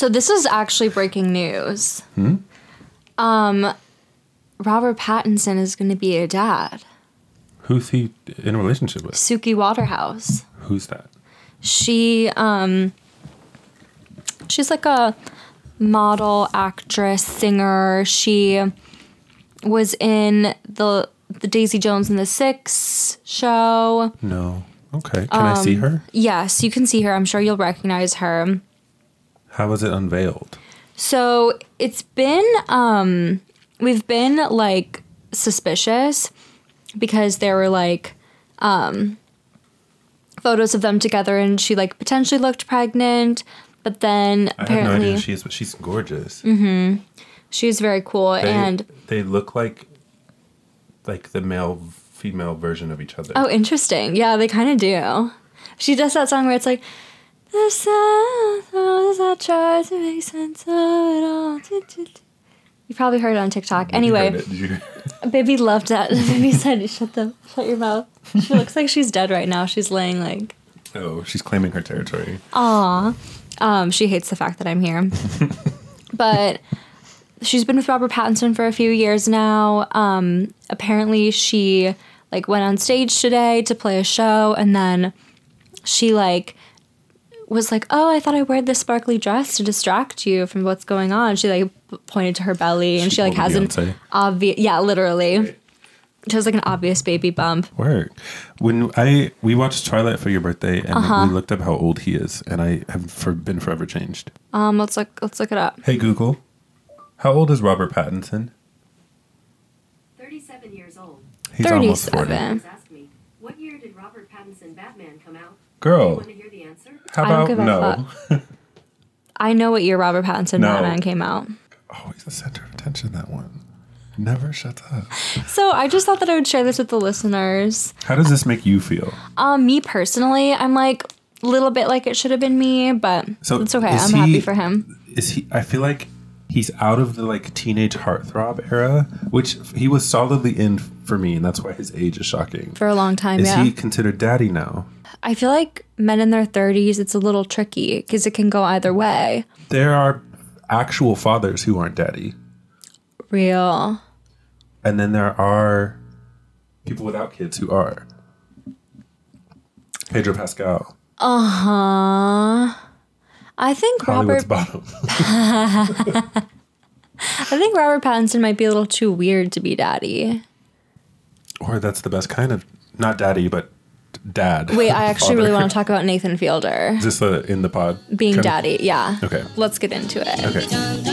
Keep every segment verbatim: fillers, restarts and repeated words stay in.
So this is actually breaking news. Hmm? Um, Robert Pattinson is going to be a dad. Who's he in a relationship with? Suki Waterhouse. Who's that? She, um, she's like a model, actress, singer. She was in the the Daisy Jones and the Six show. No. Okay. Can um, I see her? Yes, you can see her. I'm sure you'll recognize her. How was it unveiled? So it's been, um, we've been like suspicious because there were like um, photos of them together and she like potentially looked pregnant, but then I apparently... have no idea she is, but she's gorgeous. Mm-hmm. She's very cool. They, and they look like like the male female version of each other. Oh, interesting. Yeah, they kind of do. She does that song where it's like, the sound I try to make sense of it all. You probably heard it on TikTok. Did anyway, you Did you? Baby loved that. Baby said, "Shut the, shut your mouth." She looks like she's dead right now. She's laying like. Oh, she's claiming her territory. Aw, um, she hates the fact that I'm here. But she's been with Robert Pattinson for a few years now. Um, apparently, she like went on stage today to play a show, and then she like. was like, oh, I thought I wore this sparkly dress to distract you from what's going on. She like pointed to her belly and she, she like has Beyonce. An obvious, yeah, literally. Right. She has like an obvious baby bump. Word. When I, we watched Twilight for your birthday and uh-huh. we looked up how old he is and I have for, been forever changed. Um, let's look, let's look it up. Hey, Google, how old is Robert Pattinson? thirty-seven years old. He's almost forty. Asked me, what year did Robert Pattinson Batman come out? Girl. You want to hear the answer? How about no? I know what year Robert Pattinson no. Batman came out. Oh, he's the center of attention, that one. Never shuts up. So I just thought that I would share this with the listeners. How does this make you feel? Um, me personally, I'm like a little bit like it should have been me, but so it's okay. I'm he, happy for him. Is he? I feel like he's out of the like teenage heartthrob era, which he was solidly in for me, and that's why his age is shocking. For a long time, is yeah. Is he considered daddy now? I feel like men in their thirties, it's a little tricky because it can go either way. There are actual fathers who aren't daddy. Real. And then there are people without kids who are. Pedro Pascal. Uh-huh. I think Hollywood's Robert... bottom. I think Robert Pattinson might be a little too weird to be daddy. Or that's the best kind of... Not daddy, but dad. Wait, I actually father. really want to talk about Nathan Fielder. Is this uh, in the pod? Being daddy, of? yeah. Okay. Let's get into it. Okay.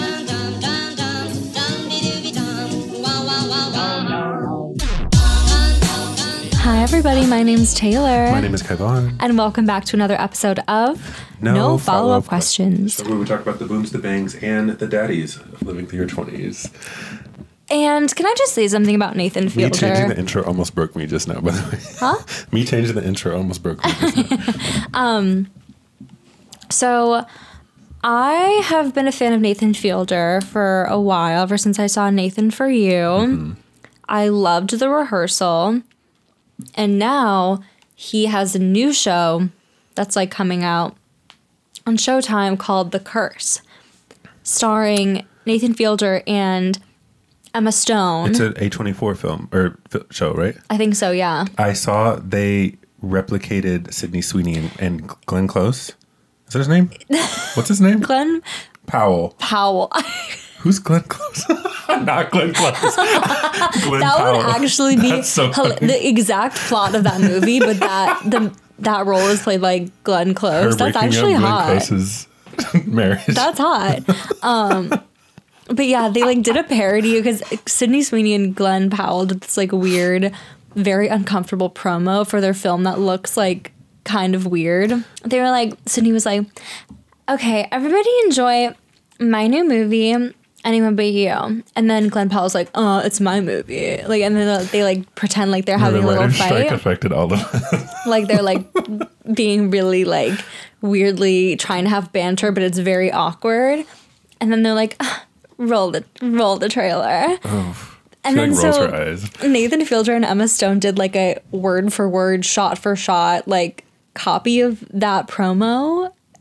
Hi, everybody. My name's Taylor. My name is Kaivan. And welcome back to another episode of No, no Follow-Up, follow-up Questions. So where we talk about the booms, the bangs, and the daddies of living through your twenties. And can I just say something about Nathan Fielder? Me changing the intro almost broke me just now, by the way. Huh? Me changing the intro almost broke me just now. um, so I have been a fan of Nathan Fielder for a while, ever since I saw Nathan For You. Mm-hmm. I loved The Rehearsal. And now he has a new show that's like coming out on Showtime called The Curse, starring Nathan Fielder and Emma Stone. It's an A twenty-four film or show, right? I think so, yeah. I saw they replicated Sydney Sweeney and, and Glenn Close. Is that his name? What's his name? Glenn Powell. Powell. Who's Glenn Close? Not Glenn Close. Glenn that Powell. would actually be so hel- the exact plot of that movie, but that the that role is played by Glenn Close. Her That's actually up hot. Glenn Close's marriage. That's hot. Um, but yeah, they like did a parody because Sydney Sweeney and Glenn Powell did this like weird, very uncomfortable promo for their film that looks like kind of weird. They were like, Sydney was like, "Okay, everybody enjoy my new movie, Anyone But You." And then Glenn Powell's like, "Oh, it's my movie." Like, and then they like pretend like they're no, having the a little strike fight. Affected all of them. Like they're like being really like weirdly trying to have banter, but it's very awkward. And then they're like, ah, "Roll the roll the trailer." Oh, and she then like rolls so her eyes. Nathan Fielder and Emma Stone did like a word for word, shot for shot, like copy of that promo.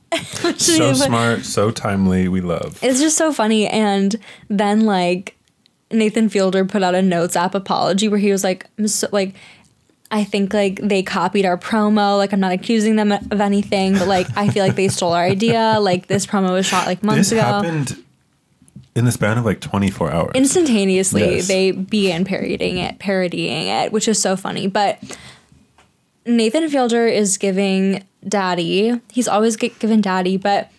So smart, so timely. We love. It's just so funny. And then like Nathan Fielder put out a Notes app apology where he was like, "I'm so, like, I think like they copied our promo. Like I'm not accusing them of anything, but like I feel like they stole our idea. Like this promo was shot like months This ago." happened in the span of like twenty-four hours. Instantaneously, Yes. they began parodying it, parodying it, which is so funny. But Nathan Fielder is giving Daddy. He's always gi- given Daddy, but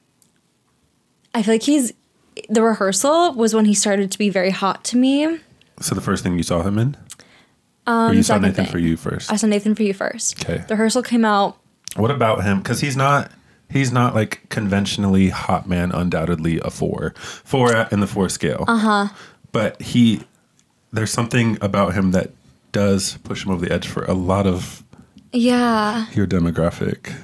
I feel like he's the rehearsal was when he started to be very hot to me. So the first thing you saw him in? Um, or you saw second Nathan thing. for You first? I saw Nathan for You first. Okay. The rehearsal came out. What about him? Because he's not he's not like conventionally hot man, undoubtedly a four. Four in the four scale. Uh-huh. But he there's something about him that does push him over the edge for a lot of Yeah. your demographic.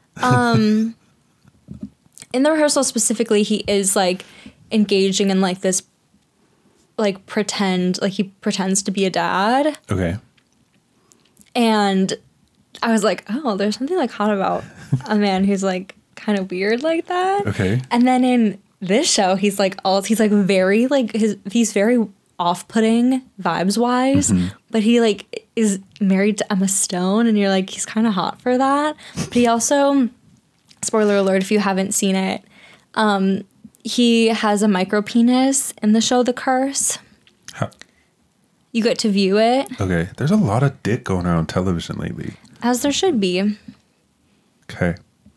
In the rehearsal specifically, he is like engaging in like this like pretend like he pretends to be a dad. Okay. And I was like, oh, there's something like hot about a man who's like kind of weird like that. Okay. And then in this show, he's like all he's like very like his he's very off-putting vibes wise, but he like is married to Emma Stone, and you're like he's kind of hot for that. But he also, spoiler alert if you haven't seen it, um, he has a micro penis in the show The Curse. How, You get to view it, okay. There's a lot of dick going around on television lately. as there should be. Okay.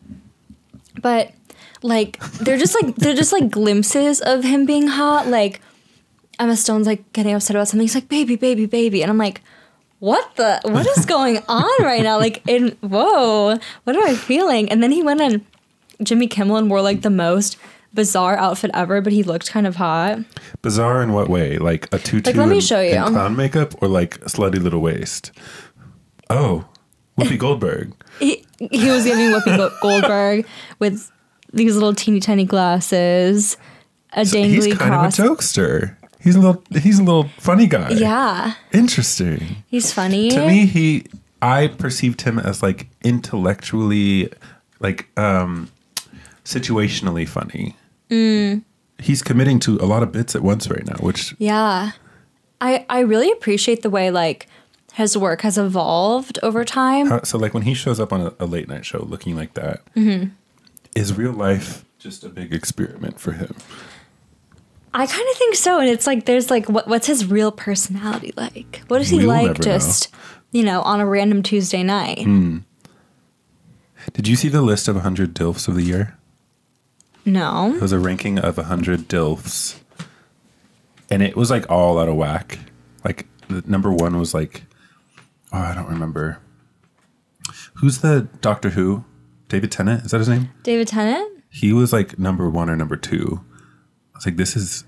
But like they're just like they're just like glimpses of him being hot. Like Emma Stone's like getting upset about something. He's like, baby, baby, baby. And I'm like, what the what is going on right now? Like in whoa, what am I feeling? And then he went on Jimmy Kimmel and wore like the most bizarre outfit ever, but he looked kind of hot. Bizarre in what way? Like a tutu Like, let me and, show you. and clown makeup, or like a slutty little waist? Oh, Whoopi Goldberg. He, he was giving Whoopi Go- Goldberg with these little teeny tiny glasses, a So dangly he's kind cross. of a jokester. He's a little he's a little funny guy. Yeah, Interesting. he's funny. To me, he I perceived him as like intellectually, like um situationally funny. Mm. He's committing to a lot of bits at once right now, which Yeah. I I really appreciate the way like his work has evolved over time. how, so like when he shows up on a, a late night show looking like that, Mm-hmm. is real life just a big experiment for him? I kind of think so. And it's like there's like what what's his real personality like? What is he We'll like never just, you know, on a random Tuesday night? Mm. Did you see the list of one hundred DILFs of the year? No. It was a ranking of one hundred DILFs. And it was like all out of whack. Like the number one was like, oh, I don't remember. Who's the Doctor Who? David Tennant? Is that his name? David Tennant? He was like number one or number two. I was like, this is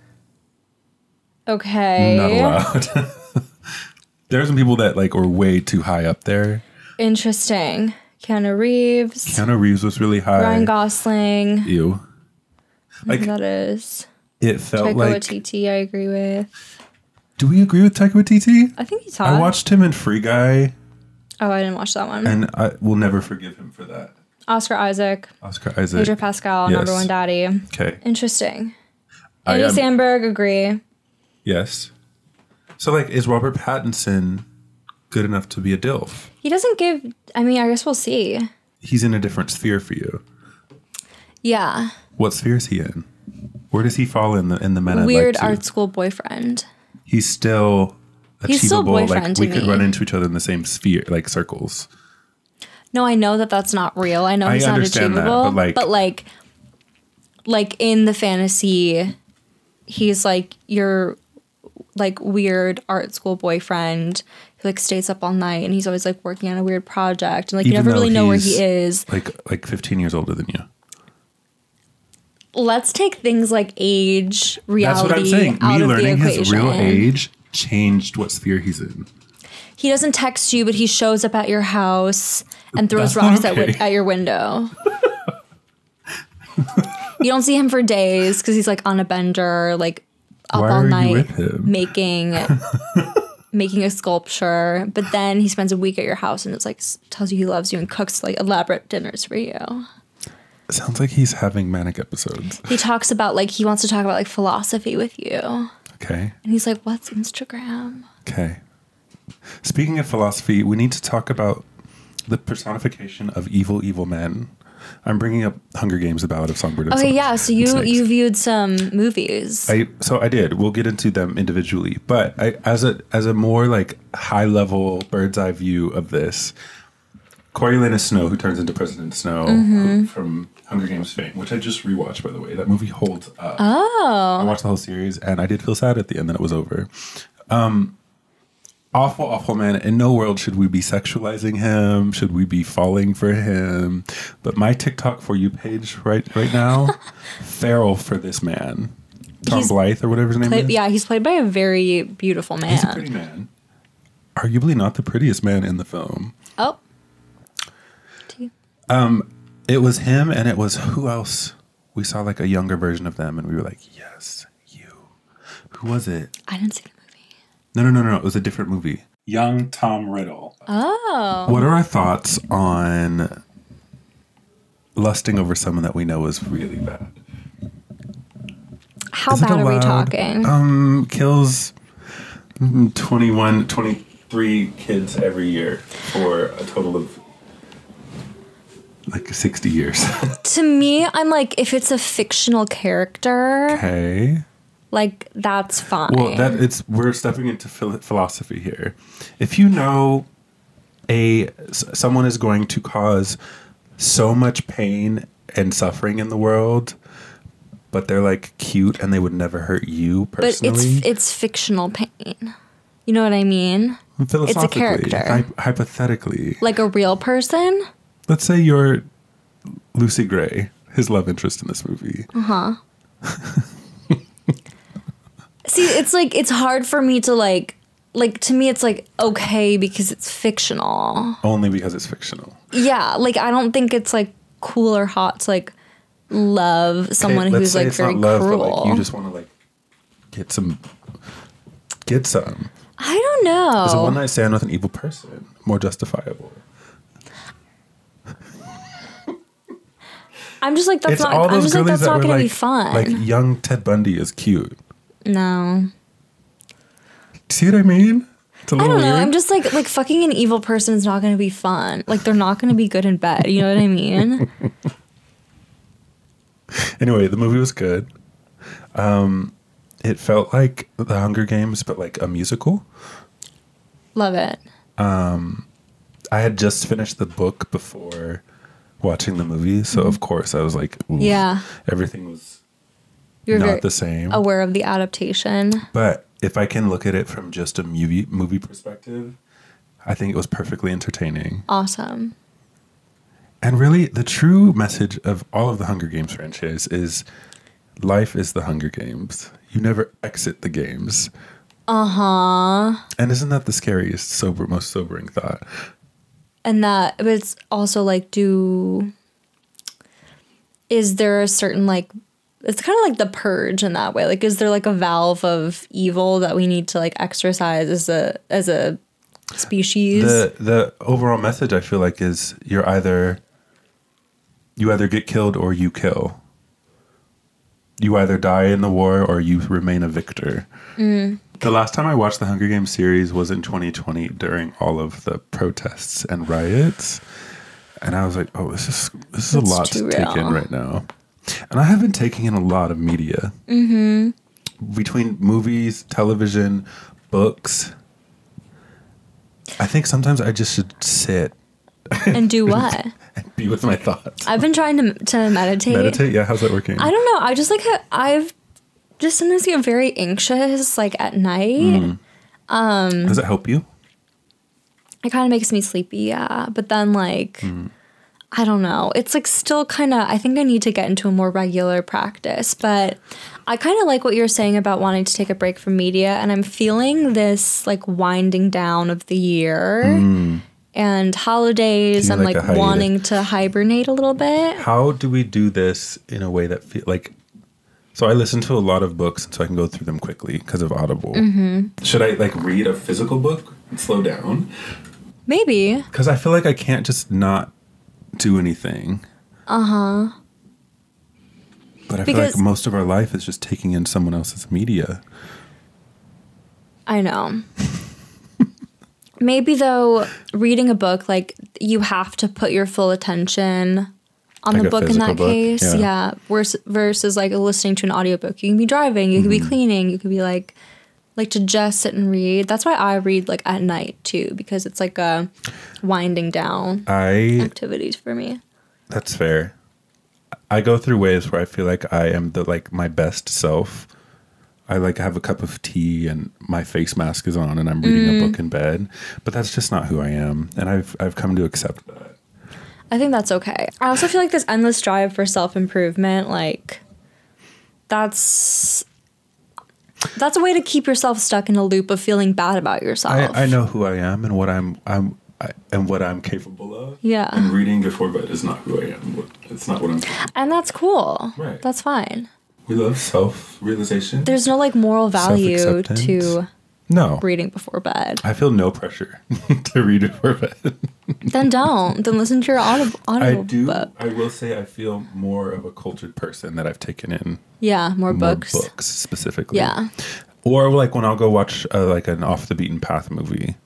Okay. not allowed. There are some people that like were way too high up there. Interesting. Keanu Reeves. Keanu Reeves was really high. Ryan Gosling. Ew. Like, Like that is. it felt Taika like. Waititi, I agree with. Do we agree with Taika Waititi? I think he's hot. I watched him in Free Guy, Oh, I didn't watch that one. and I will never forgive him for that. Oscar Isaac. Oscar Isaac. Pedro Pascal, Yes. number one daddy. Okay. Interesting. I Andy am- Samberg, agree. Yes. So, like, is Robert Pattinson good enough to be a DILF? He doesn't give. I mean, I guess we'll see. He's in a different sphere for you. Yeah. What sphere is he in? Where does he fall in the in the men? I'd Weird like to? art school boyfriend. He's still achievable. He's still like boyfriend to we could me. run into each other in the same sphere, like circles. No, I know that that's not real. I know I he's not understand that, achievable. but, like- but like, like in the fantasy, he's like your like weird art school boyfriend who like stays up all night, and he's always like working on a weird project, and like you Even never though really know where he's- he is. Like like fifteen years older than you. Let's take things like age, That's reality what I'm saying. out Me of the learning equation. his real age changed what sphere he's in. He doesn't text you, but he shows up at your house and throws That's not rocks at, okay. wi- at your window. You don't see him for days because he's like on a bender, like up Why all are you night with him? making making a sculpture. But then he spends a week at your house and it's like s- tells you he loves you and cooks like elaborate dinners for you. Sounds like he's having manic episodes. He talks about like he wants to talk about like philosophy with you. Okay. And he's like, "What's Instagram?" Okay. Speaking of philosophy, we need to talk about the personification of evil, evil men. I'm bringing up Hunger Games: The Ballad of Songbird and Okay, Snakes. yeah. So you you viewed some movies. I so I did. We'll get into them individually, but I, as a as a more like high level bird's eye view of this, Coriolanus Snow, who turns into President Snow who, from Hunger Games fame, which I just rewatched, by the way. That movie holds up. Oh. I watched the whole series, and I did feel sad at the end that it was over. Um, awful, awful man. In no world should we be sexualizing him. Should we be falling for him? But my TikTok For You page right right now, feral for this man. Tom He's Blythe, or whatever his name Played, is. yeah, he's played by a very beautiful man. He's a pretty man. Arguably not the prettiest man in the film. Oh. It was him, and it was who else? We saw like a younger version of them, and we were like, yes, you. Who was it? I didn't see the movie. No, no, no, no. It was a different movie. Young Tom Riddle. Oh. What are our thoughts on lusting over someone that we know is really bad? How Is it bad are we allowed? talking? Um, kills twenty-one, twenty-three kids every year for a total of like sixty years. To me, I'm like, if it's a fictional character, Okay. like that's fine. Well, that it's we're stepping into phil- philosophy here. If you know a s- someone is going to cause so much pain and suffering in the world, but they're like cute and they would never hurt you but personally. it's it's fictional pain. You know what I mean? Philosophically, character. hy- hypothetically, Like a real person. let's say you're Lucy Gray, his love interest in this movie. Uh huh. See, it's like it's hard for me to like like to me it's like okay because it's fictional. Only because it's fictional. Yeah, like I don't think it's like cool or hot to like love someone Okay, let's who's say like it's very not love, cruel. but like you just want to like get some, get some. I don't know. Is a one night stand with an evil person more justifiable? I'm just like that's It's not. all I'm those just like girlies that's that not were going to like, be fun. like young Ted Bundy is cute. No, See what I mean? It's a I little don't know. weird. I'm just like like fucking an evil person is not going to be fun. Like they're not going to be good in bed. You know what I mean? Anyway, the movie was good. Um, it felt like The Hunger Games, but like a musical. Love it. I had just finished the book before watching the movie, so of course I was like, oof, Yeah. everything was You're not very the same. aware of the adaptation. But if I can look at it from just a movie movie perspective, I think it was perfectly entertaining. Awesome. And really, the true message of all of the Hunger Games franchise is life is the Hunger Games. You never exit the games. Uh-huh. And isn't that the scariest, sober, most sobering thought? And that, but it's also like, do, is there a certain like, it's kind of like the purge in that way. Like, is there like a valve of evil that we need to like exercise as a, as a species? The the overall message I feel like is you're either you either get killed or you kill. You either die in the war or you remain a victor. Mm. The last time I watched the Hunger Games series was in twenty twenty during all of the protests and riots. And I was like, oh, this is this is That's a lot too to take in real. right now. And I have been taking in a lot of media. Mm-hmm. Between movies, television, books. I think sometimes I just should sit And do what? and be with my thoughts. I've been trying to to meditate. Meditate? Yeah, how's that working? I don't know. I just like ha- I've just sometimes get very anxious like at night. Mm. Does it help you? It kind of makes me sleepy, yeah. But then like Mm. I don't know. It's like still kind of I think I need to get into a more regular practice, but I kind of like what you're saying about wanting to take a break from media, and I'm feeling this like winding down of the year. And holidays, Do you I'm like like, a hiatus? wanting to hibernate a little bit. How do we do this in a way that feel like? So I listen to a lot of books, so I can go through them quickly because of Audible. Mm-hmm. Should I like read a physical book and slow down? Maybe. Because I feel like I can't just not do anything. Uh huh. But I Because- feel like most of our life is just taking in someone else's media. I know. Maybe though, reading a book, like you have to put your full attention on Like the a book in physical that book? case. Yeah. Yeah. Versus, versus like listening to an audiobook. You can be driving, you can Mm-hmm. be cleaning, you could be like, like to just sit and read. That's why I read like at night too, because it's like a winding down I activities for me. That's fair. I go through waves where I feel like I am the like my best self. I like have a cup of tea and my face mask is on and I'm reading Mm. a book in bed, but that's just not who I am, and I've I've come to accept that. I think that's okay. I also feel like this endless drive for self-improvement, like that's that's a way to keep yourself stuck in a loop of feeling bad about yourself. I, I know who I am and what I'm I'm I, and what I'm capable of. Yeah. And reading before bed is not who I am. It's not what I'm. And that's cool. Right. That's fine. We love self realization. There's no like moral value Self-acceptance. to No. reading before bed. I feel no pressure to read before bed. Then don't. Then listen to your audible, I audible do. book. I will say I feel more of a cultured person that I've taken in Yeah, more more books. books specifically. Yeah. Or like when I'll go watch uh, like an off the beaten path movie.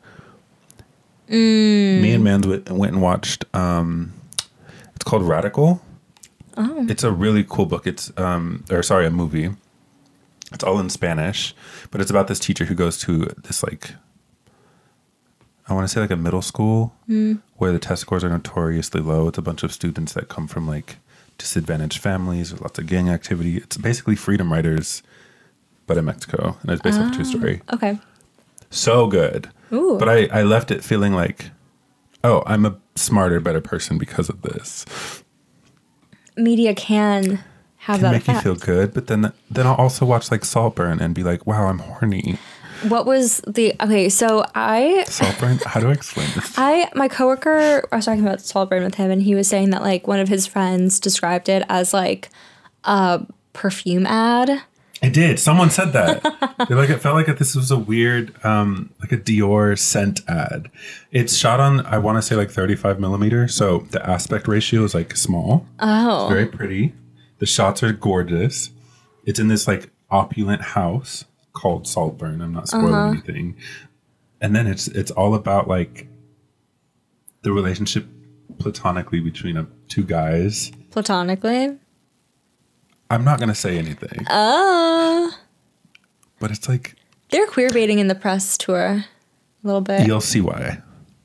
Mm. Me and Mans went, went and watched. Um, it's called Radical. Oh. It's a really cool book. It's um, or sorry, a movie. It's all in Spanish, but it's about this teacher who goes to this like. I want to say like a middle school Mm. where the test scores are notoriously low. It's a bunch of students that come from like disadvantaged families with lots of gang activity. It's basically Freedom Writers, but in Mexico, and it's based on a true story. Okay. So good. Ooh. But I, I left it feeling like, oh, I'm a smarter, better person because of this. Media can have Can that make effect. you feel good, but then then I'll also watch like Saltburn and be like, wow, I'm horny. What was the okay? So I, Saltburn? How do I explain this? I, my coworker, I was talking about Saltburn with him, and he was saying that like one of his friends described it as like a perfume ad. It did. Someone said that. They're like, it felt like this was a weird, um, like a Dior scent ad. It's shot on, I want to say like thirty-five millimeter. So the aspect ratio is like small. Oh, It's very pretty. The shots are gorgeous. It's in this like opulent house called Saltburn. I'm not spoiling Uh-huh. anything. And then it's it's all about like the relationship platonically between uh, two guys. platonically. I'm not gonna say anything, Uh, but it's like they're queer baiting in the press tour a little bit. you'll see why.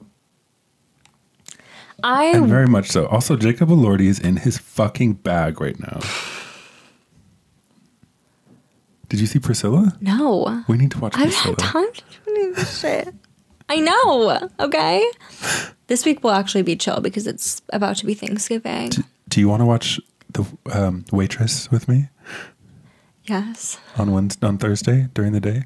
I And very much so. Also, Jacob Elordi is in his fucking bag right now. Did you see Priscilla? no. We need to watch I haven't Priscilla. had time to do any of this shit. I know. Okay. This week will actually be chill because it's about to be Thanksgiving. Do you want to watch the um, Waitress with me Yes. on Wednesday, on Thursday during the day?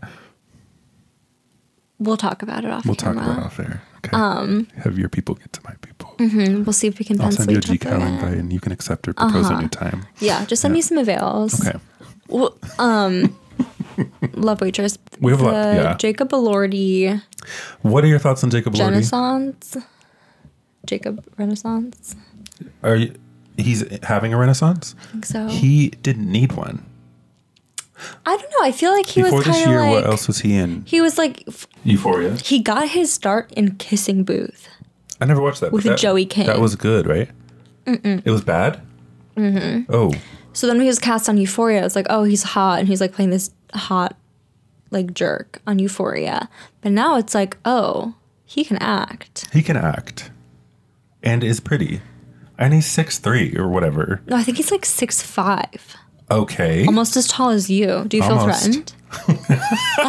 We'll talk about it off We'll camera. talk about it off air. Okay. Um, Have your people get to my people. Mhm. We'll see if we can I'll pencil send you a each G other Cal in. invite and you can accept or propose Uh-huh. a new time. Yeah, just send Yeah. me some avails. Okay. Well, um, Love Waitress. We have a the lot- yeah. Jacob Elordi What are your thoughts on Jacob Elordi? Renaissance. Jacob Renaissance. Are you, he's having a renaissance? I think so. He didn't need one. I don't know. I feel like he Before was this kind of year, like what else was he in? he was like f- Euphoria. he got his start in Kissing Booth. I never watched that. but With that, Joey King. That was good, right? Mm-mm. It was bad? Mm-hmm. Oh. So then when he was cast on Euphoria, it's like, oh, he's hot, and he's like playing this hot, like jerk on Euphoria. But now it's like, oh, he can act. He can act. And is pretty. And he's six three or whatever. No, I think he's like six five, Okay. almost as tall as you. Do you feel Almost. threatened?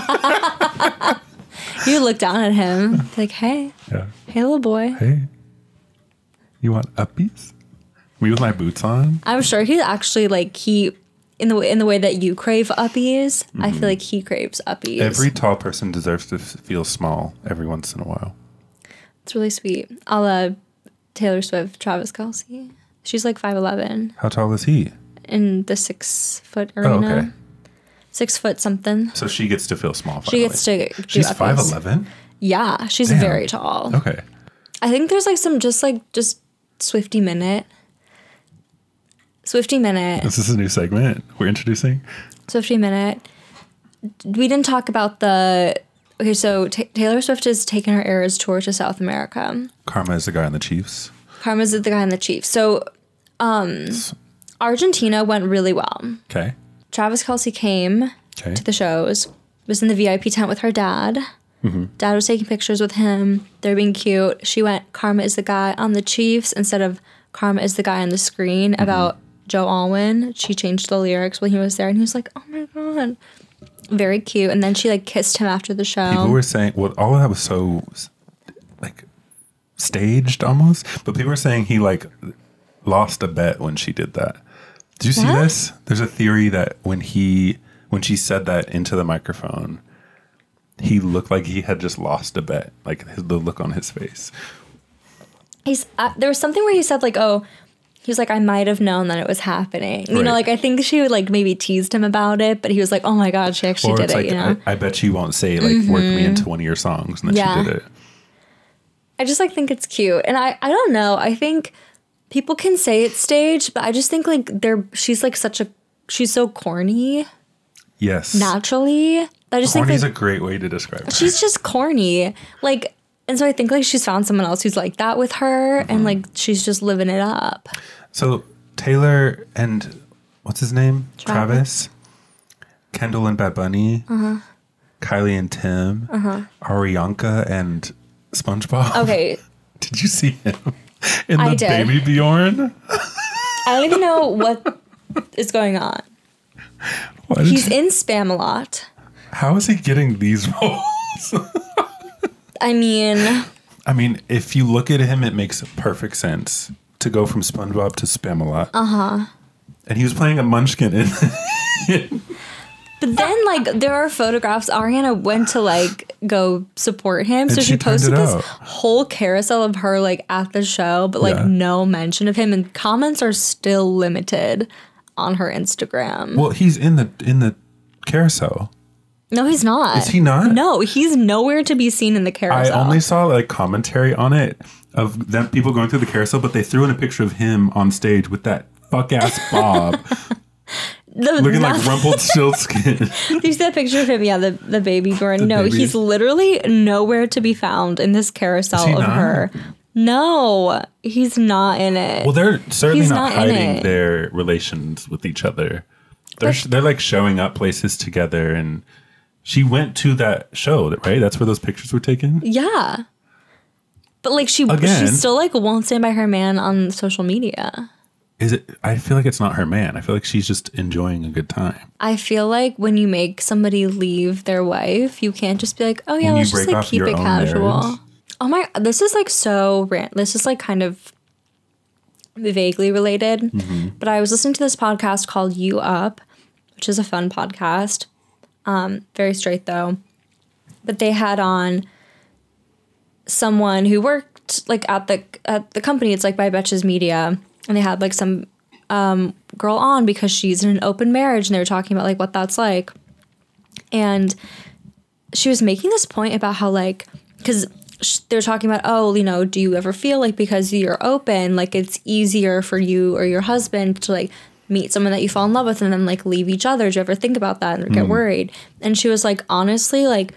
You look down at him, like, hey, Yeah. hey, little boy. Hey. You want uppies? Me with my boots on? I'm sure he's actually like he. In the way, in the way that you crave uppies, I feel like he craves uppies. Every tall person deserves to f- feel small every once in a while. It's really sweet. A la Taylor Swift, Travis Kelce. She's like five eleven How tall is he? in the six foot Oh, arena. okay. Six foot something. So she gets to feel small. She finally. gets to do She's uppies. five eleven? Yeah, she's Damn. very tall. Okay. I think there's like some just like just Swifty minute Swifty Minute. This is a new segment we're introducing. Swifty Minute. We didn't talk about the... Okay, so T- Taylor Swift has taken her Eras tour to South America. Karma is the guy on the Chiefs. Karma's the guy in the Chiefs. So, um, Argentina went really well. Okay. Travis Kelce came Okay. to the shows, was in the V I P tent with her dad. Mm-hmm. Dad was taking pictures with him. They're being cute. She went, Karma is the guy on the Chiefs instead of Karma is the guy on the screen Mm-hmm. about Joe Alwyn. She changed the lyrics when he was there, and he was like, oh my God. Very cute. And then she like kissed him after the show. People were saying, well, all of that was so like staged almost, but people were saying he like lost a bet when she did that. Did you see What? this? There's a theory that when he when she said that into the microphone, he looked like he had just lost a bet, like his, the look on his face. He's uh, there was something where he said like, oh, he was like, I might have known that it was happening. You Right. know, like I think she would like maybe teased him about it, but he was like, oh my God, she actually Or did it's it, like, you know? I, I bet you won't say like work me into one of your songs, and then Yeah. she did it. I just like think it's cute. And I, I don't know. I think people can say it's staged, but I just think like they're she's like such a she's so corny Yes. naturally. I just Corny think is like, a great way to describe it. she's just corny. Like and so I think like she's found someone else who's like that with her Mm-hmm. and like she's just living it up. So Taylor and what's his name? Travis. Travis. Kendall and Bad Bunny. Uh-huh. Kylie and Tim. Uh-huh. Arianka and SpongeBob. Okay. Did you see him in I the did. Baby Bjorn? I don't even know what is going on. Why did He's you- in Spamalot. how is he getting these roles? I mean, I mean, if you look at him, it makes perfect sense to go from SpongeBob to Spamalot. Uh huh. And he was playing a Munchkin in. but then like there are photographs. Ariana went to like go support him, so And she, she turned posted it this out. whole carousel of her like at the show, but like Yeah. no mention of him, and comments are still limited on her Instagram. Well, he's in the in the carousel. No, he's not. Is he not? No, he's nowhere to be seen in the I carousel. only saw like commentary on it of them people going through the carousel, but they threw in a picture of him on stage with that fuck ass bob, the, looking not- like Rumpelstiltskin. Do you see that picture of him? Yeah, the, the baby Bjorn. The No, baby. he's literally nowhere to be found in this carousel Is he of not? her. No, he's not in it. Well, they're certainly He's not, not in hiding it. their relations with each other. They're sh- they're like showing up places together, and she went to that show, right? That's where those pictures were taken. Yeah. But like she Again. she still like won't stand by her man on social media. Is it? I feel like it's not her man. I feel like she's just enjoying a good time. I feel like when you make somebody leave their wife, you can't just be like, oh yeah, When you let's just break like off keep your it own casual. marriage. Oh my, this is like so rant. This is like kind of vaguely related. Mm-hmm. But I was listening to this podcast called You Up, which is a fun podcast. Um, very straight though. But they had on someone who worked like at the at the company. It's like by Betches Media, and they had like some um, girl on because she's in an open marriage, and they were talking about like what that's like. And she was making this point about how like because they're talking about, oh, you know, do you ever feel like because you're open, like it's easier for you or your husband to like meet someone that you fall in love with and then like leave each other? Do you ever think about that and get worried? And she was like, honestly, like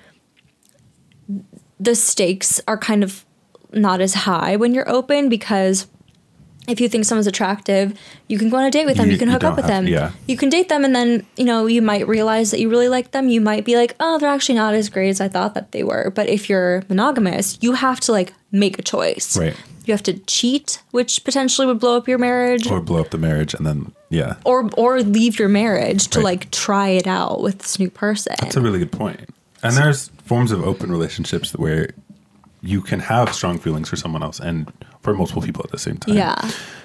the stakes are kind of not as high when you're open, because if you think someone's attractive, you can go on a date with them. You- You, can you hook up don't with have- them. yeah. You can date them, and then, you know, you might realize that you really like them. You might be like, oh, they're actually not as great as I thought that they were. But if you're monogamous, you have to like make a choice. Right. You have to cheat, which potentially would blow up your marriage, Or blow up the marriage, and then yeah, or or leave your marriage to Right. like try it out with this new person. that's a really good point. And there's forms of open relationships where you can have strong feelings for someone else and for multiple people at the same time. Yeah.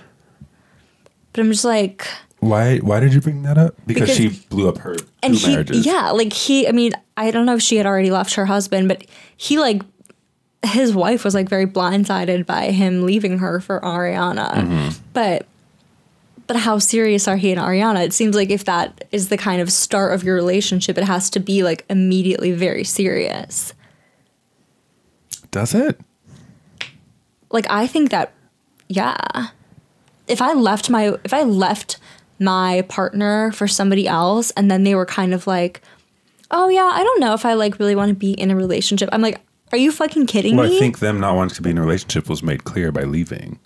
But I'm just like, Why? Why did you bring that up? Because, Because- she blew up her and two he, marriages. yeah, like he, I mean, I don't know if she had already left her husband, but he like, his wife was like very blindsided by him leaving her for Ariana. Mm-hmm. But, but how serious are he and Ariana? It seems like if that is the kind of start of your relationship, it has to be like immediately very serious. Does it? Like, I think that, yeah. if I left my if I left my partner for somebody else and then they were kind of like, oh yeah, I don't know if I like really want to be in a relationship. I'm like, are you fucking kidding well, me? I think them not wanting to be in a relationship was made clear by leaving.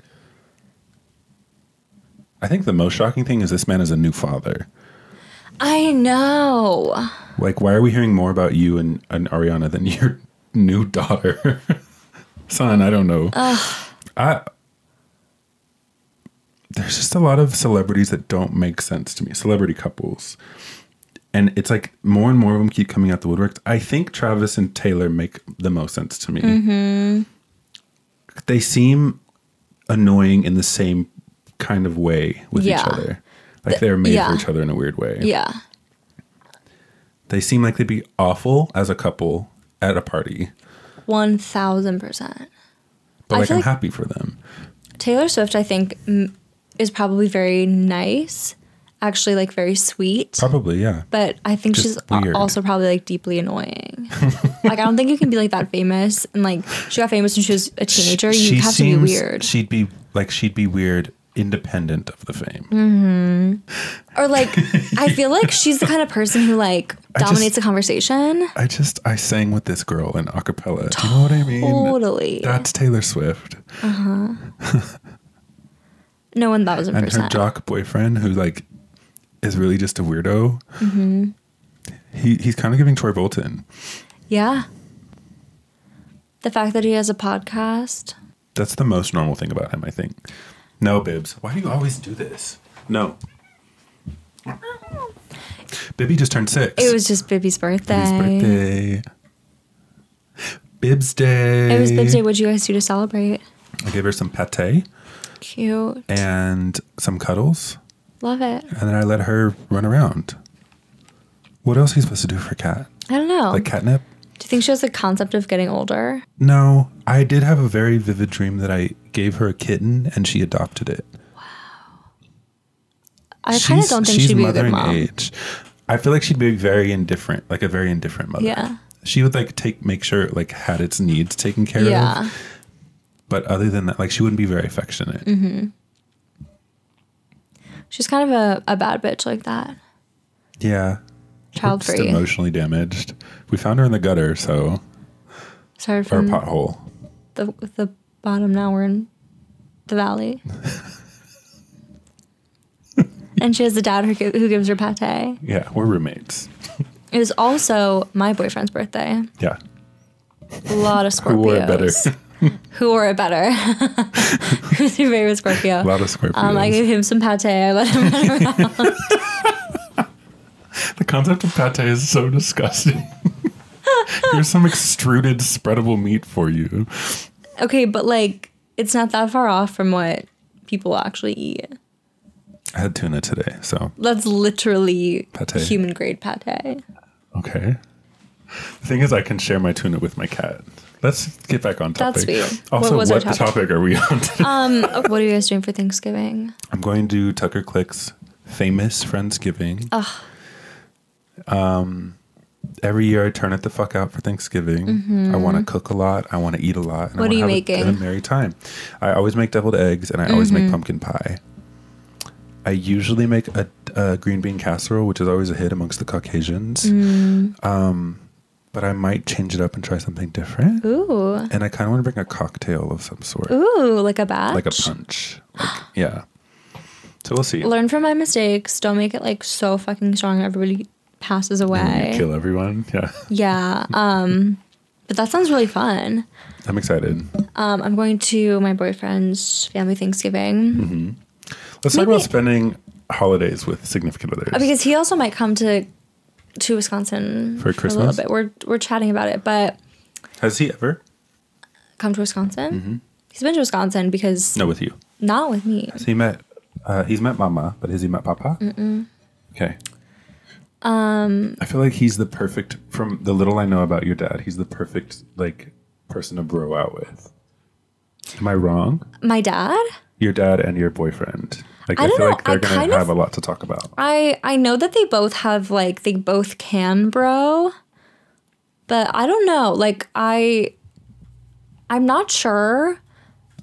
I think the most shocking thing is this man is a new father. I know. Like, why are we hearing more about you and, and Ariana than your new daughter? Son, I don't know. Ugh. I there's just a lot of celebrities that don't make sense to me. Celebrity couples. And it's like more and more of them keep coming out the woodworks. I think Travis and Taylor make the most sense to me. Mm-hmm. They seem annoying in the same kind of way with yeah. each other. Like they're made yeah. for each other in a weird way. Yeah. They seem like they'd be awful as a couple at a party. one thousand percent. But like I'm like happy for them. Taylor Swift, I think, m- is probably very nice. Actually, like very sweet. Probably, yeah. But I think Just she's weird. also probably like deeply annoying. Like I don't think you can be like that famous. And like she got famous when she was a teenager. You she have to be weird. She'd be like she'd be weird independent of the fame. Mm-hmm. Or like I feel like she's the kind of person who like dominates just, the conversation. I just I sang with this girl in a cappella. Do you know what I mean? Totally. That's Taylor Swift. Uh-huh. No one thousand percent. And her jock boyfriend who like is really just a weirdo. Mm-hmm. He he's kind of giving Troy Bolton. Yeah. The fact that he has a podcast. That's the most normal thing about him, I think. No, Bibbs. Why do you always do this? No. Bibby just turned six. It was just Bibby's birthday. Bibby's birthday. Bibs Day. It was Bibs Day. What'd you guys do to celebrate? I gave her some pate. Cute. And some cuddles. Love it. And then I let her run around. What else are you supposed to do for a cat? I don't know. Like catnip? Do you think she has the concept of getting older? No. I did have a very vivid dream that I gave her a kitten and she adopted it. Wow. I kind of don't think she'd be a good mom. Age. I feel like she'd be very indifferent, like a very indifferent mother. Yeah. She would like take make sure it like had its needs taken care yeah. of. But other than that, like she wouldn't be very affectionate. Mm-hmm. She's kind of a, a bad bitch like that. Yeah. Child free. Just emotionally damaged. We found her in the gutter, so. Sorry for Or pothole. The the bottom. Now we're in the valley. And she has a dad who, who gives her pate. Yeah, we're roommates. It was also my boyfriend's birthday. Yeah. A lot of Scorpios. Who wore it better? Who wore it better? Who's your favorite Scorpio? A lot of Scorpios. Um, I gave him some pate. I let him run around. The concept of pate is so disgusting. Here's some extruded, spreadable meat for you. Okay, but like, it's not that far off from what people actually eat. I had tuna today, so. That's literally pate. Human grade pate. Okay. The thing is, I can share my tuna with my cat. Let's get back on topic. That's weird. Also, what, what topic? topic are we on today? Um, what are you guys doing for Thanksgiving? I'm going to Tucker Click's Famous Friendsgiving. Ugh. Um, every year I turn it the fuck out for Thanksgiving. Mm-hmm. I want to cook a lot. I want to eat a lot. And what I are you have making? A, a merry time. I always make deviled eggs, and I always mm-hmm. make pumpkin pie. I usually make a, a green bean casserole, which is always a hit amongst the Caucasians. Mm. Um, but I might change it up and try something different. Ooh. And I kind of want to bring a cocktail of some sort. Ooh, like a batch? Like a punch. Like, yeah. So we'll see. Learn from my mistakes. Don't make it like so fucking strong everybody passes away. Kill everyone. Yeah. Yeah. Um, but that sounds really fun. I'm excited. Um, I'm going to my boyfriend's family Thanksgiving. Mm-hmm. Let's Maybe. talk about spending holidays with significant others. Because he also might come to to Wisconsin for Christmas. For a little bit. We're we're chatting about it, but has he ever come to Wisconsin? Mm-hmm. He's been to Wisconsin because no, with you, not with me. Has he met? Uh, he's met Mama, but has he met Papa? Mm-mm. Okay. Um, I feel like he's the perfect. From the little I know about your dad, he's the perfect like person to bro out with. Am I wrong? My dad? Your dad and your boyfriend. Like I, I feel know. like they're I gonna have of, a lot to talk about. I I know that they both have like they both can bro, but I don't know. Like I, I'm not sure.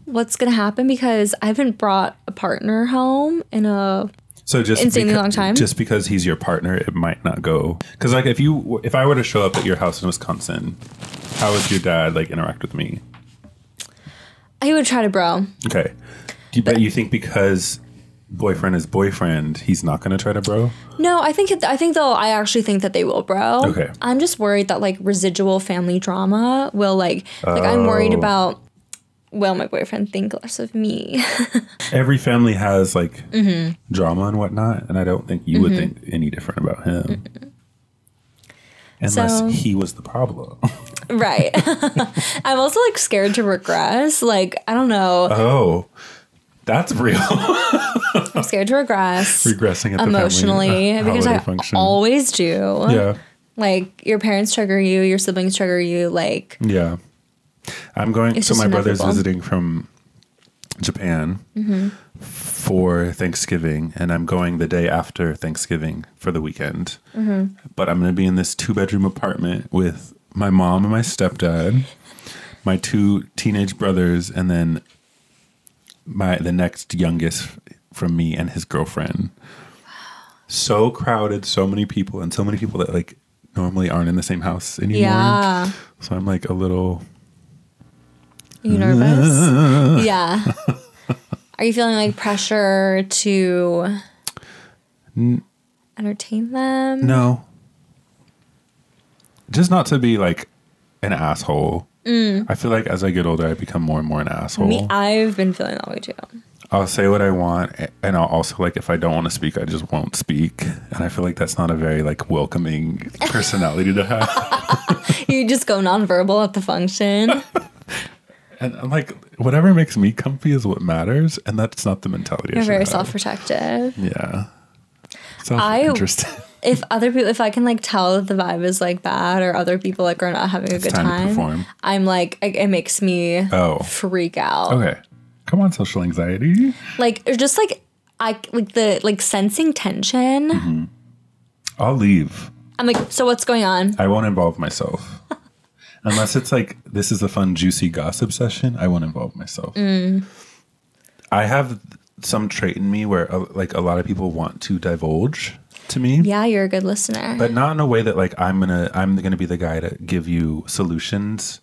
what's gonna happen because I haven't brought a partner home in a So just insanely beca- long time. Just because he's your partner, it might not go. Because like if you if I were to show up at your house in Wisconsin, how would your dad like interact with me? he would try to bro. Okay, Do you, but you think because boyfriend is boyfriend, he's not going to try to bro? No, I think it, I think they'll. I actually think that they will, bro. Okay. I'm just worried that like residual family drama will like like I'm worried Oh. about. Will my boyfriend think less of me? Every family has like Mm-hmm. drama and whatnot, and I don't think you would think any different about him. Mm-hmm. Unless So- he was the problem. Right. I'm also like scared to regress. Like I don't know. Oh, that's real. I'm scared to regress Regressing at the emotionally family, uh, because holiday I function. always do. Yeah. Like your parents trigger you, your siblings trigger you. Like Yeah. I'm going, It's so just my brother's inevitable. visiting from Japan Mm-hmm. for Thanksgiving, and I'm going the day after Thanksgiving for the weekend. Mm-hmm. But I'm going to be in this two bedroom apartment with my mom and my stepdad, my two teenage brothers, and then my the next youngest from me and his girlfriend. So crowded, so many people, and so many people that like normally aren't in the same house anymore. yeah. So I'm like a little. Are you nervous? Yeah. Are you feeling like pressure to entertain them? No. Just not to be like an asshole. I feel like as I get older, I become more and more an asshole. Me, I've been feeling that way too. I'll say what I want, and I'll also like if I don't want to speak, I just won't speak. And I feel like that's not a very like welcoming personality to have. You just go nonverbal at the function. And I'm like, whatever makes me comfy is what matters, and that's not the mentality. I You're should very have. self-protective. Yeah. I- Self-interested. If other people, if I can like tell that the vibe is like bad or other people like are not having a good time to time, perform. I'm like, it, it makes me Oh. freak out. Okay. Come on, social anxiety. Like, it's just like, I like the, like sensing tension. Mm-hmm. I'll leave. I'm like, so what's going on? I won't involve myself. Unless it's like, this is a fun, juicy gossip session, I won't involve myself. Mm. I have some trait in me where uh, like a lot of people want to divulge to me. Yeah, you're a good listener. But not in a way that like I'm gonna I'm gonna be the guy to give you solutions.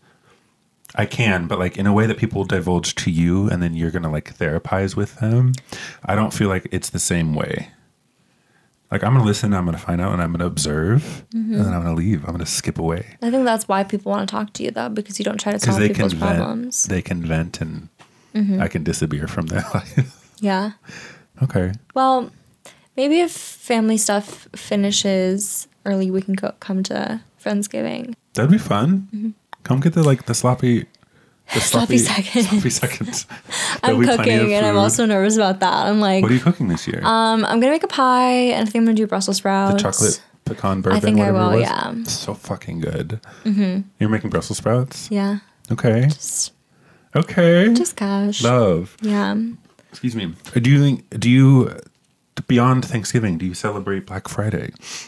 I can, but like in a way that people divulge to you and then you're gonna like therapize with them. I don't feel like it's the same way. Like I'm gonna listen, I'm gonna find out, and I'm gonna observe, Mm-hmm. and then I'm gonna leave. I'm gonna skip away I think that's why people want to talk to you though, because you don't try to because solve they can people's vent. problems. They can vent, and Mm-hmm. I can disappear from their life. Yeah. Okay. Well, maybe if family stuff finishes early, we can go come to Friendsgiving. That'd be fun. Come get the like the sloppy, the Sloppy sloppy, seconds. sloppy seconds. I'm There'll be plenty of cooking and I'm food. also nervous about that. I'm like, What are you cooking this year? um, I'm gonna make a pie and I think I'm gonna do Brussels the sprouts. chocolate pecan bourbon. think I whatever will, it was. yeah. It's so fucking good. Mm-hmm. You're making Brussels sprouts. Yeah. Okay. Just, Okay. just gosh. Love. Yeah. Excuse me. Do you think? Do you beyond Thanksgiving? Do you celebrate Black Friday?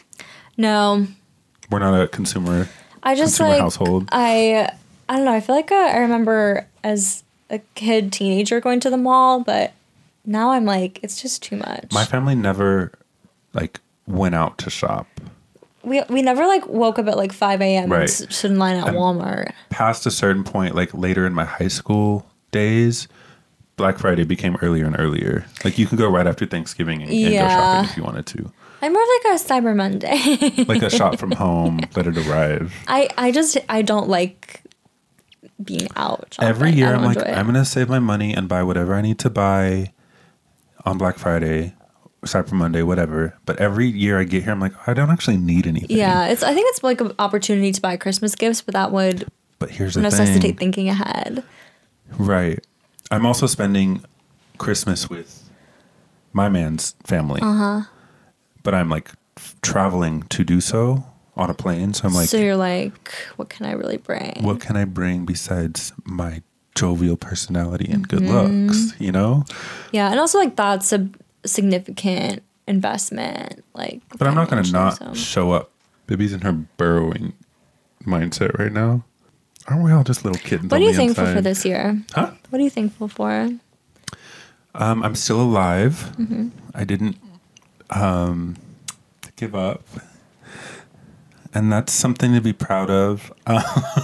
No. We're not a consumer. I just Consumer like household. I I don't know. I feel like uh, I remember as a kid, teenager, going to the mall, but now I'm like, it's just too much. My family never like went out to shop. we we never like woke up at like five a.m. Right. and s- stood in line at Walmart. Past a certain point, like later in my high school days, Black Friday became earlier and earlier. Like you could go right after Thanksgiving and, and go Yeah. shopping if you wanted to. I'm more like a Cyber Monday. Like a shop from home, let it arrive. I I just I don't like being out. shopping. Every I year don't I'm like, enjoy it. I'm gonna save my money and buy whatever I need to buy on Black Friday, Cyber Monday, whatever. But every year I get here, I'm like, I don't actually need anything. Yeah, it's. I think it's like an opportunity to buy Christmas gifts, but that would But here's the necessitate thing. thinking ahead. Right. I'm also spending Christmas with my man's family. Uh-huh. But I'm like f- traveling to do so on a plane. So I'm like, So you're like, what can I really bring? what can I bring besides my jovial personality and good Mm-hmm. looks, you know? Yeah, and also like that's a significant investment. Like, But I'm not going to financially, not so. show up. Baby's in her burrowing mindset right now. Aren't we all just little kittens? What on are you the thankful inside? for this year? Huh? What are you thankful for? Um, I'm still alive. Mm-hmm. I didn't um, give up. And that's something to be proud of. Uh,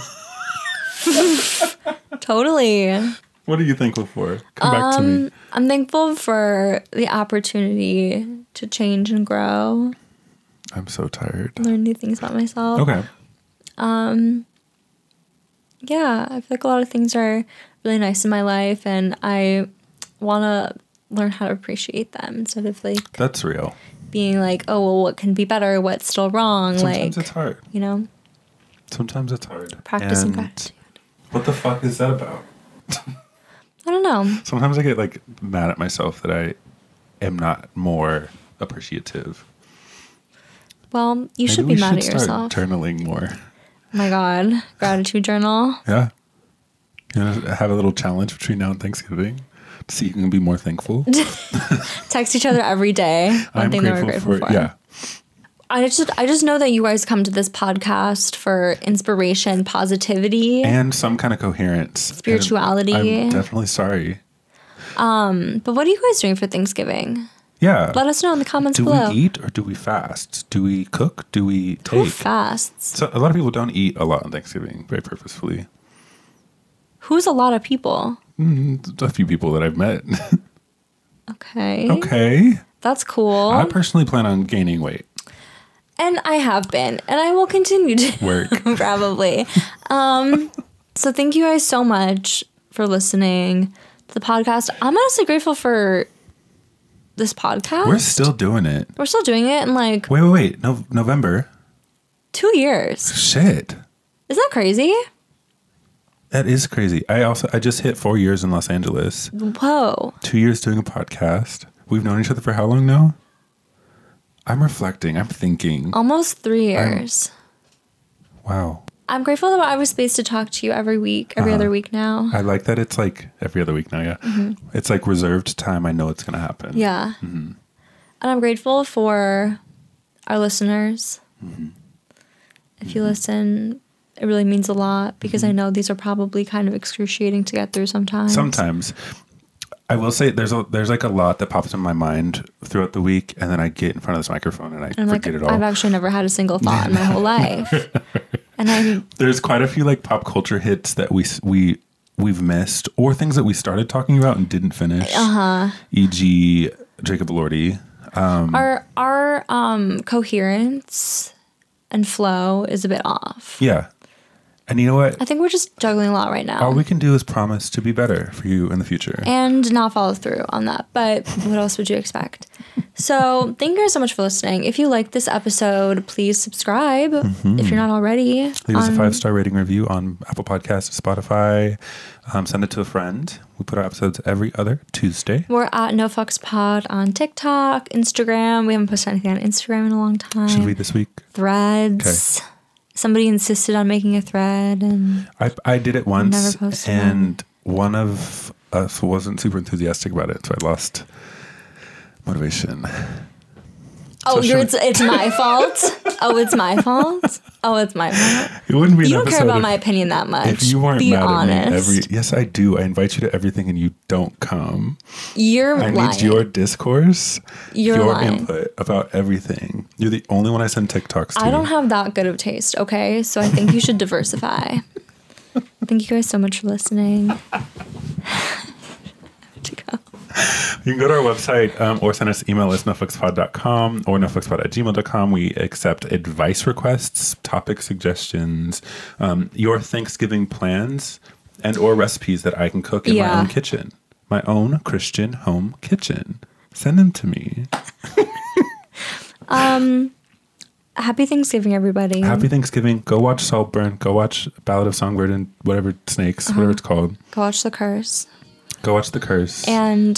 Totally. what are you thankful for? Come back to me. Um, I'm thankful for the opportunity to change and grow, I'm so tired. learn new things about myself. Okay. Yeah, I feel like a lot of things are really nice in my life, and I want to learn how to appreciate them instead of like That's real. being like, oh, well, what can be better? What's still wrong? Sometimes like, it's hard. you know, Sometimes it's hard. practicing And gratitude. What the fuck is that about? I don't know. Sometimes I get like mad at myself that I am not more appreciative. Well, you should Maybe be we mad at should start yourself. journaling more. Oh my God. Gratitude journal. Yeah. You know, have a little challenge between now and Thanksgiving to see who can be more thankful. Text each other every day. One I'm thing that we're grateful grateful for, for. yeah. I just I just know that you guys come to this podcast for inspiration, positivity. And some kind of coherence. Spirituality. And I'm definitely sorry. But what are you guys doing for Thanksgiving? Yeah. Let us know in the comments do below. we eat or do we fast? Do we cook? Do we Who take? fasts? So a lot of people don't eat a lot on Thanksgiving, very purposefully. Who's a lot of people? A few people that I've met. Okay. Okay. That's cool. I personally plan on gaining weight. And I have been, and I will continue to Work. probably. Um, so thank you guys so much for listening to the podcast. I'm honestly grateful for this podcast. We're still doing it. We're still doing it in like Wait, wait, wait. No, November. two years. Shit. Is that crazy? That is crazy. I also I just hit four years in Los Angeles. Whoa. Two years doing a podcast. We've known each other for how long now? I'm reflecting. I'm thinking. Almost three years. Wow. I'm grateful that I have space to talk to you every week, every Uh-huh. other week now. I like that it's like every other week now, yeah. It's like reserved time. I know it's going to happen. Mm-hmm. Yeah. And I'm grateful for our listeners. If you listen, it really means a lot because I know these are probably kind of excruciating to get through sometimes. Sometimes. I will say there's a there's like a lot that pops in my mind throughout the week, and then I get in front of this microphone and I And I'm like, forget it all. I've actually never had a single thought in my whole life. And I'm, There's quite a few like pop culture hits that we we we've missed, or things that we started talking about and didn't finish. Uh huh. for example, Jacob Elordi. our, our um, coherence and flow is a bit off. Yeah, and you know what? I think we're just juggling a lot right now. All we can do is promise to be better for you in the future. and not follow through on that. But what else would you expect? So thank you guys so much for listening. If you liked this episode, please subscribe if you're not already. Leave us a on- five star rating review on Apple Podcasts, Spotify. Um, send it to a friend. We put our episodes every other Tuesday. We're at No Fucks Pod on TikTok, Instagram. We haven't posted anything on Instagram in a long time. Should we this week? Threads. Somebody insisted on making a thread, and I I did it once, Never posted and one of us wasn't super enthusiastic about it, so I lost motivation. oh, So you're, should- it's, it's my fault. Oh, it's my fault. Oh, it's my fault. It wouldn't be. An You don't care episode about if, my opinion that much. If you weren't Be mad honest. at me every, yes, I do. I invite you to everything, and you don't come. You're I lying. need your discourse, You're your lying. input about everything. You're the only one I send TikToks to. I don't have that good of taste, okay? So I think you should diversify. Thank you guys so much for listening. to go. You can go to our website um, or send us email at nofuxpod dot com or nofuxpod at gmail dot com. We accept advice requests, topic suggestions, um, your Thanksgiving plans, and or recipes that I can cook in my Yeah. own kitchen. My own Christian home kitchen. Send them to me. Happy Thanksgiving, everybody. Happy Thanksgiving. Go watch Saltburn. Go watch Ballad of Songbird and whatever Snakes, Uh-huh. whatever it's called. Go watch The Curse. Go watch The Curse. And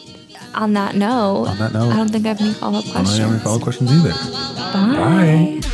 on that note, On that note, I don't think I have any follow-up I don't questions. have any follow-up questions either. Bye. Bye.